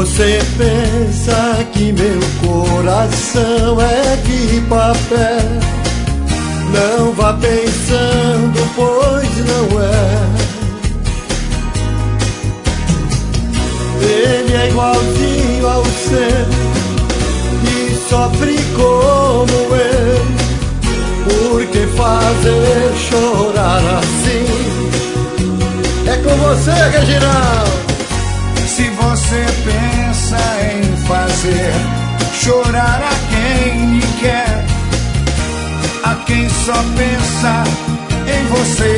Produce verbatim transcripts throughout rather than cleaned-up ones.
você pensa que meu coração é de papel, não vá pensando, pois não é. Ele é igualzinho ao seu e sofre como eu. Por que fazer chorar assim? É com você, Reginaldo. Se você pensa em fazer chorar a quem lhe quer, a quem só pensa em você,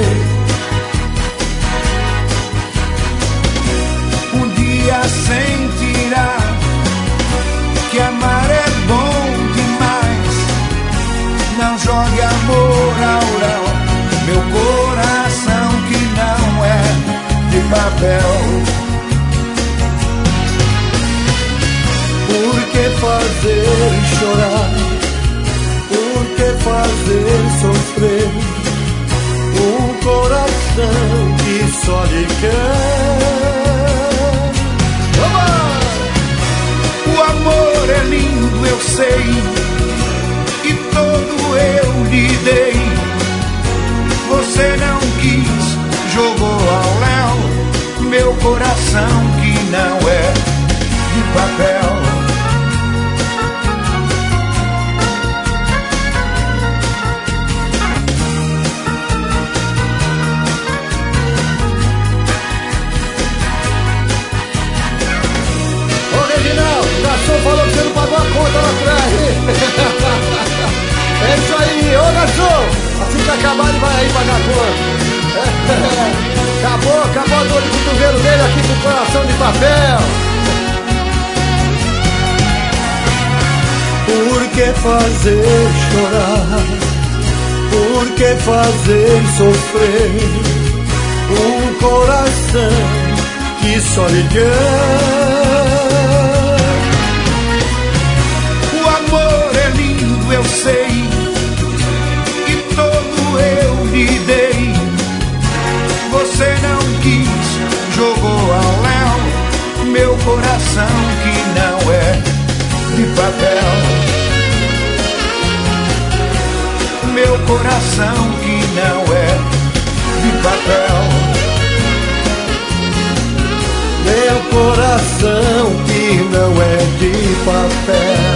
um dia sentirá que amar é bom demais. Não jogue amor ao léu, meu coração que não é de papel. Por que fazer chorar? Por que fazer sofrer um coração que só lhe quer? Vamos! O amor é lindo, eu sei, e todo eu lhe dei. Você não quis, jogou ao léu meu coração que não é de papel. O garçom falou que você não pagou a conta lá atrás. É isso aí, ô garçom, assim que acabar ele vai aí pagar a conta. Acabou, acabou a dor de cotovelo dele aqui com o coração de papel. Por que fazer chorar? Por que fazer sofrer um coração que só lhe quer? Eu sei, e todo eu lhe dei. Você não quis, jogou ao léu meu coração que não é de papel. Meu coração que não é de papel. Meu coração que não é de papel.